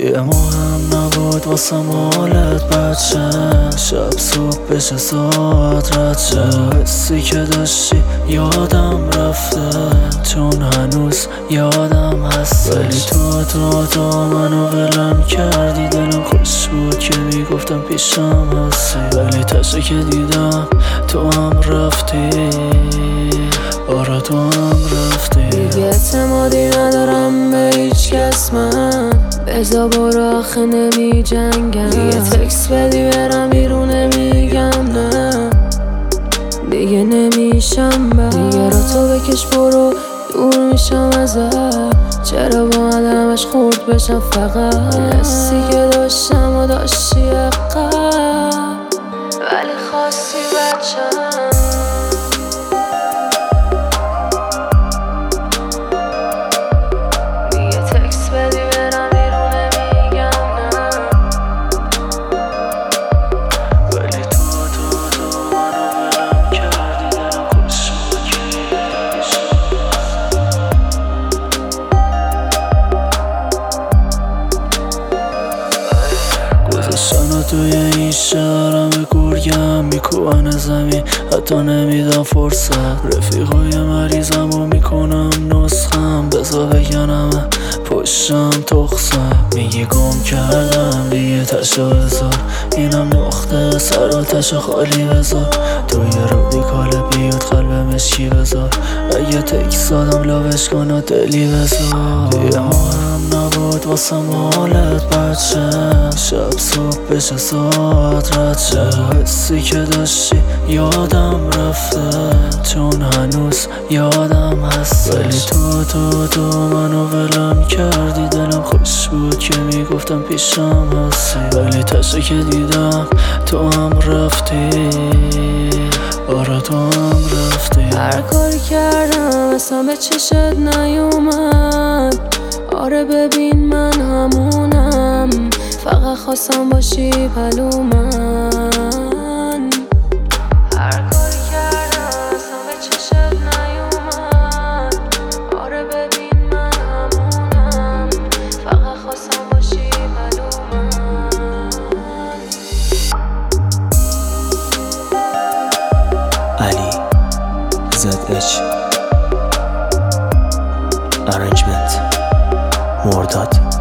یه مهم نبود واسه مالت بچه، شب صبح بشه ساعت رد شه. حسی که داشتی یادم رفته، چون هنوز یادم هستش. ولی تو منو ولم کردی، دلم خوش بود که میگفتم پیشم هستی. ولی تشه که دیدم تو هم رفتی، آره تو هم رفتی. دیگه اعتمادی ندارم به هیچ کس من، بزا برو آخه نمی جنگم. دیگه تکس بدی برم بیرون نمیگم نه، دیگه نمیشم دیگه رو تو بکش برو دور میشم ازت. چرا با آدمش خورد بشم فقط، حسی که داشتم و داشتی اقل، ولی خواستی بچم. گذاشتن توی این شهرم به گرگم میکوبن زمین، حتی نمیدم فرصت. رفیقای مریضم و میکنم نسخم، بزا بگنم پشتم تخصم. میگی گم کردم دیگه تشو بذار، اینم نقطه سر آتش خالی بذار. توی رادیکال بیاد قلب مشکی بذار، اگه تکس دادم لاوش کن و دلی بذار. دیگه مهم نبود واسه مالت بچه، شب صبح بشه ساعت رد شه. حسی که داشتی یادم رفته، چون هنوز یادم هستش. ولی تو منو ولم کردی، دلم خوش بود که میگفتم پیشم هستی. ولی تشه که دیدم تو هم رفتی، آره تو هم رفتی. هر کاری کردم اصلا به چشت نیومد، آره ببین من همونم، فقط خواستم باشی پلو من. هر کاری کردم اصلا به چشت نیومد، آره ببین من همونم، فقط خواستم باشی پلو من. علی ZH Arrangement مرداد